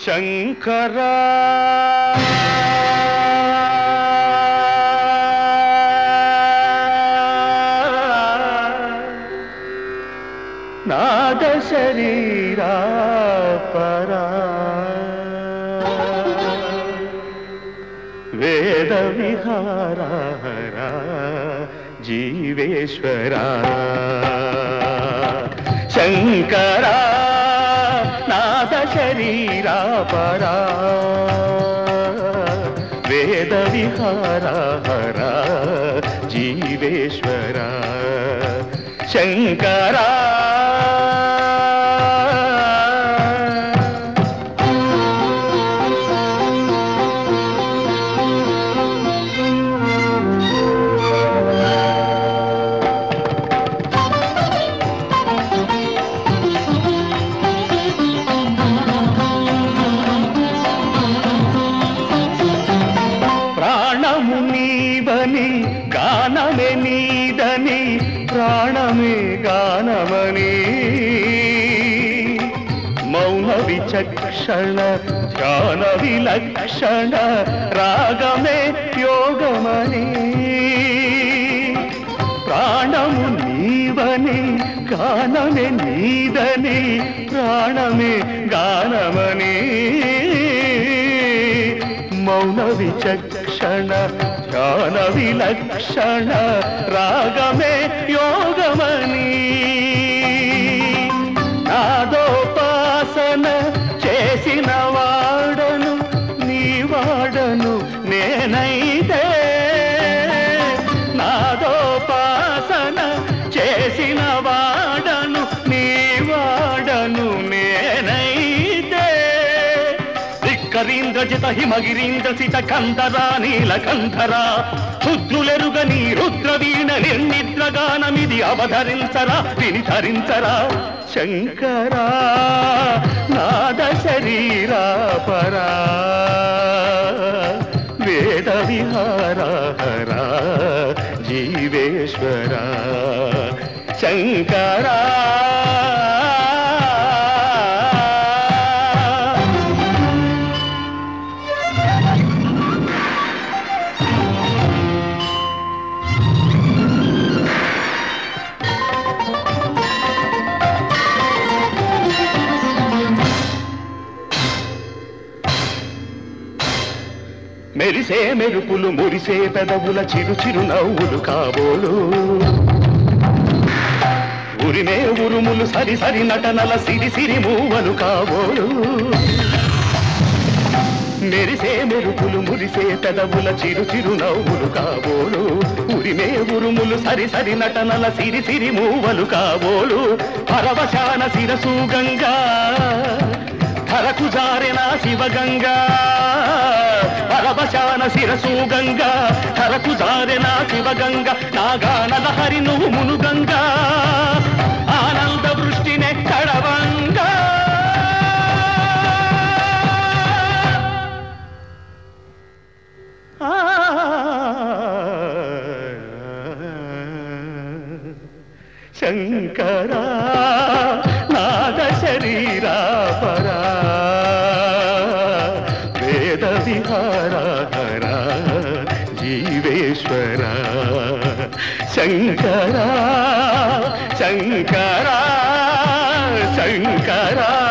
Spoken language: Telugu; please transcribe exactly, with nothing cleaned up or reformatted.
శంకరా నాద శరీరా పరా వేద విహారా జీవేశ్వరా శంకరా నాద శరీరా పరా వేద విహారా జీవేశ్వరా శంకరా గానమే నీదని ప్రాణమే గానమని మౌన విచక్షణ ధ్యాన విలక్షణ రాగమే యోగమని ప్రాణము నీవని గానమే నీదని ప్రాణమే గానమని మౌన విచక్షణ ధ్యాన విలక్షణ రాగమే యోగమని నాదోపాసన చేసిన వాడను నీ వాడను నేనైతే నాదోపాసన చేసిన వాడను నీ వాడను నేనైతే ధిక్కరీంద్రజిత హిమగిరీంద్ర సిత కంధరా నీలకంధరా రుద్రులెరుగని రుద్రవీణ నిర్నిద్రగానమిది అవధరించరా వినిధరించరా శంకరా నాద శరీరా పరా వేద విహారా జీవేశ్వరా శంకరా మెరిసే మెరుపులు మురిసే పెదవుల చిరు చిరు నవ్వులు కాబోలు ఉరిమే ఉరుములు సరి సరి నటనల సిరి సిరి మూవలు కాబోలు మెరిసే మెరుపులు మురిసే పెదవుల చిరు చిరు నవ్వులు కాబోలు ఉరిమే ఉరుములు సరి సరి నటనల సిరి సిరి మూవలు కాబోలు పరవశాన శిరసు గంగా ధరకు జారెన శివగంగా పరవశాన శిరసు గంగా ధరకు జారెన శివగంగా నాగానల హరి నువ్వు మునుగంగా ఆనంద వృష్టినే కడవంగా శంకరా నాద శరీరా పరా వేద విహారా జీవేశ్వరా శంకరా శంకరా శంకరా